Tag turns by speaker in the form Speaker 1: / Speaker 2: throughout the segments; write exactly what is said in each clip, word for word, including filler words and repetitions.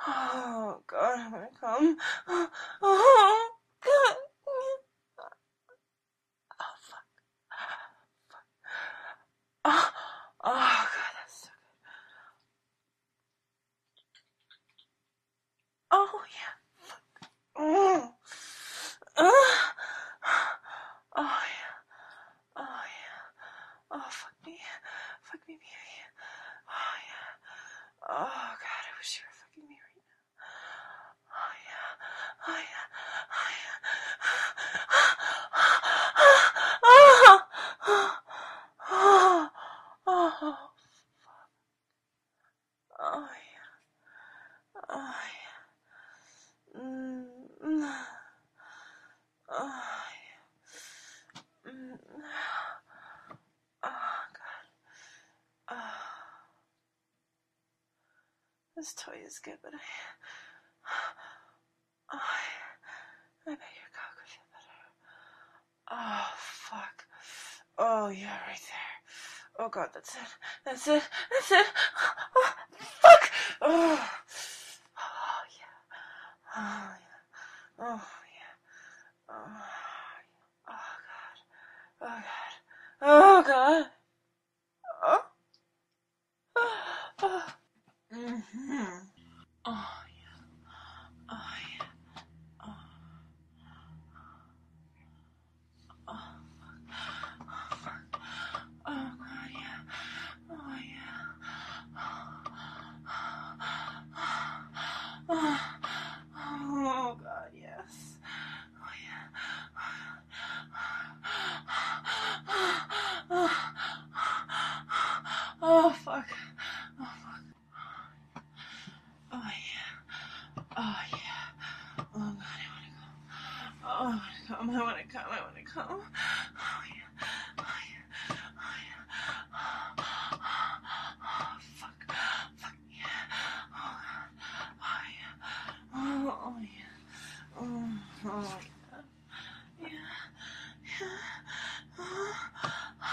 Speaker 1: Oh God, I'm gonna come. Oh, oh God. Oh fuck. Oh, oh God, that's so good. Oh yeah. Mm. Uh, oh yeah. Oh yeah. Oh fuck me. Fuck me, baby. Oh yeah. Oh God, I wish you were fucking me right now. Oh yeah. Oh yeah. Oh yeah. Oh, oh, oh, oh, oh yeah. Oh yeah. Mm, mm, oh yeah. Mm, oh God. Oh, this toy is good, but I. Oh, I bet your cock would feel better. Oh, fuck. Oh, yeah, right there. Oh, God, that's it. That's it. That's it. Oh, fuck. Oh, oh yeah. Oh, yeah. Oh, yeah. Oh, oh, God. Oh, God. Oh, God. Oh. Oh. Mm-hmm. Oh, yeah. Oh, yeah. Oh, oh, oh, God, yeah. Oh, yeah. Oh, oh God, yes. Oh yeah. Oh, oh fuck. Oh fuck. Oh yeah. Oh yeah. Oh God, I wanna go. Oh, I wanna come. I wanna come. I wanna come. Oh yeah. Oh yeah. Oh yeah. Oh fuck. Fuck yeah. Oh God. Oh yeah. Oh, oh yeah. Oh, oh yeah. Yeah. Yeah. Oh.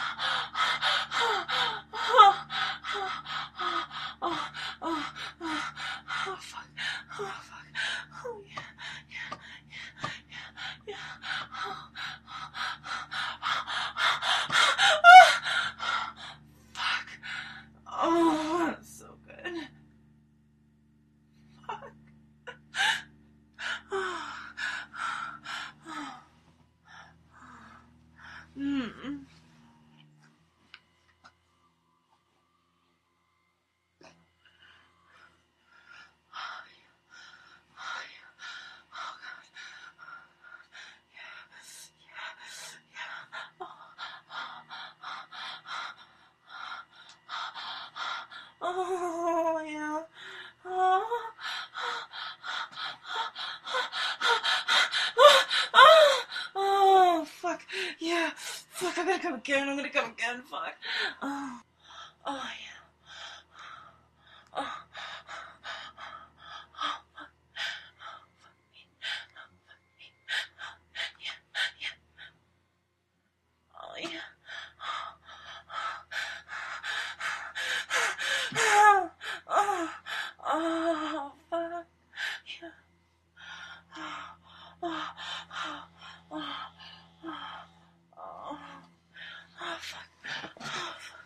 Speaker 1: Oh, oh, oh, oh, fuck, oh, fuck, oh, yeah, yeah, yeah, yeah, yeah, oh, oh, fuck, oh, that's so good, fuck, oh, oh, mm. Oh, yeah. Oh, oh, oh, fuck. Yeah. Fuck, I'm gonna come again. I'm gonna come again. Fuck. Oh, oh, yeah. Oh, oh, yeah. Oh, oh, oh, fuck. Yeah. Oh, oh, oh, oh, oh, oh, fuck. Oh, fuck.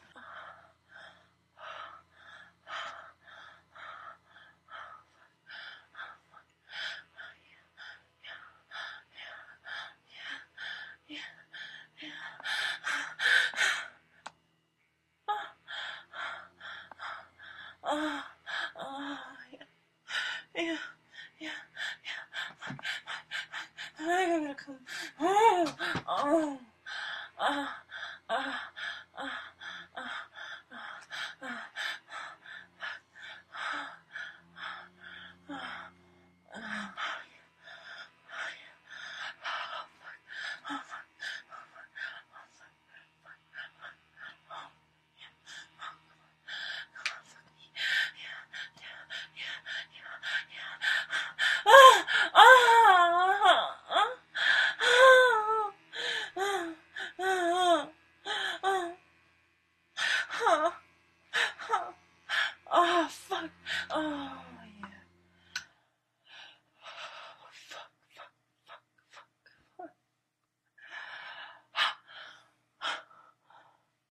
Speaker 1: Yeah, yeah. Oh, oh, yeah, yeah, yeah, yeah. I'm gonna come. Oh, oh.